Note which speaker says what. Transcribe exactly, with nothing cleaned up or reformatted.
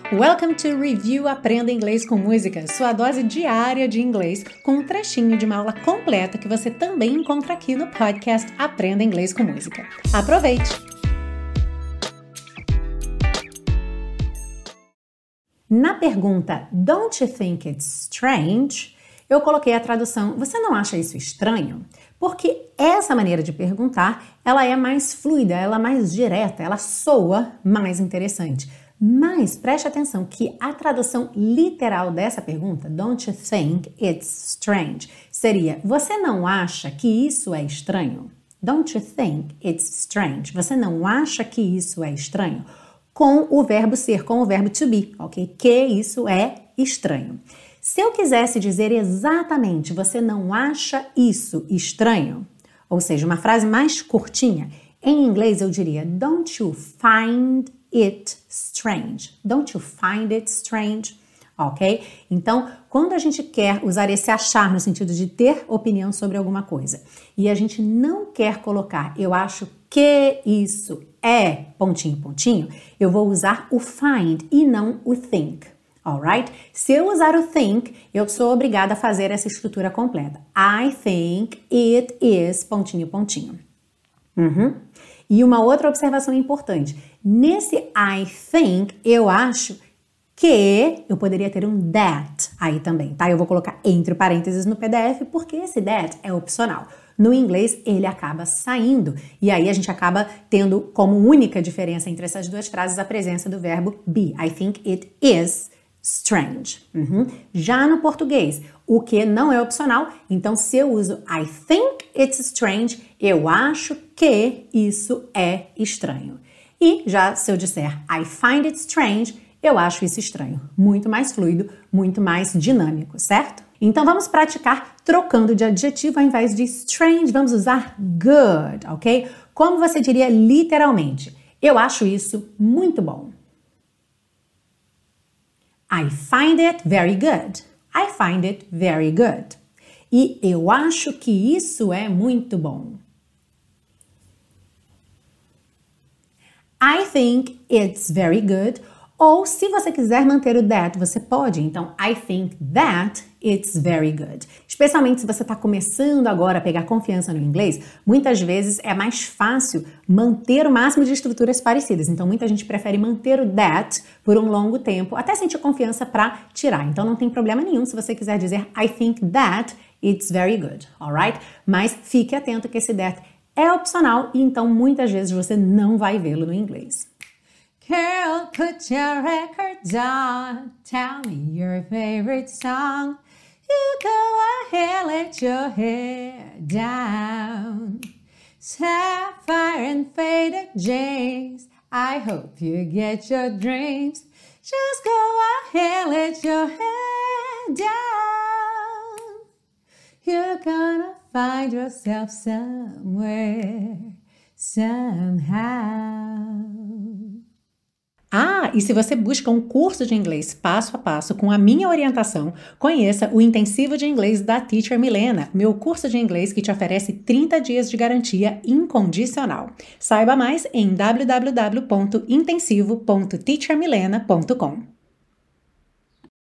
Speaker 1: Welcome to Review Aprenda Inglês com Música, sua dose diária de inglês com um trechinho de uma aula completa que você também encontra aqui no podcast Aprenda Inglês com Música. Aproveite! Na pergunta Don't you think it's strange? Eu coloquei a tradução Você não acha isso estranho? Porque essa maneira de perguntar, ela é mais fluida, ela é mais direta, ela soa mais interessante. Mas preste atenção que a tradução literal dessa pergunta, Don't you think it's strange? Seria, você não acha que isso é estranho? Don't you think it's strange? Você não acha que isso é estranho? Com o verbo ser, com o verbo to be, ok? Que isso é estranho. Se eu quisesse dizer exatamente, você não acha isso estranho? Ou seja, uma frase mais curtinha, em inglês eu diria, Don't you find it strange? Don't you find it strange? Ok? Então, quando a gente quer usar esse achar no sentido de ter opinião sobre alguma coisa e a gente não quer colocar eu acho que isso é pontinho, pontinho, eu vou usar o find e não o think. Alright? Se eu usar o think, eu sou obrigada a fazer essa estrutura completa. I think it is pontinho, pontinho. Uhum. E uma outra observação importante. Nesse I think, eu acho que eu poderia ter um that aí também, tá? Eu vou colocar entre parênteses no P D F porque esse that é opcional. No inglês, ele acaba saindo e aí a gente acaba tendo como única diferença entre essas duas frases a presença do verbo be. I think it is strange. Uhum. Já no português, o que não é opcional, então se eu uso I think it's strange, eu acho que isso é estranho. E já se eu disser I find it strange, eu acho isso estranho. Muito mais fluido, muito mais dinâmico, certo? Então vamos praticar trocando de adjetivo ao invés de strange, vamos usar good, ok? Como você diria literalmente? Eu acho isso muito bom. I find it very good. I find it very good. E eu acho que isso é muito bom. I think it's very good. Ou se você quiser manter o that, você pode. Então, I think that it's very good. Especialmente se você está começando agora a pegar confiança no inglês, muitas vezes é mais fácil manter o máximo de estruturas parecidas. Então, muita gente prefere manter o that por um longo tempo, até sentir confiança para tirar. Então, não tem problema nenhum se você quiser dizer I think that it's very good, alright? Mas fique atento que esse that é opcional e então muitas vezes você não vai vê-lo no inglês. Girl, put your records on, tell me your favorite song. You go ahead, let your hair down. Sapphire and faded jeans, I hope you get your dreams. Just go ahead, let your hair down. You're gonna find yourself somewhere, somehow. Ah, e se você busca um curso de inglês passo a passo com a minha orientação, conheça o Intensivo de Inglês da Teacher Milena, meu curso de inglês que te oferece trinta dias de garantia incondicional. Saiba mais em w w w ponto intensivo ponto teacher milena ponto com.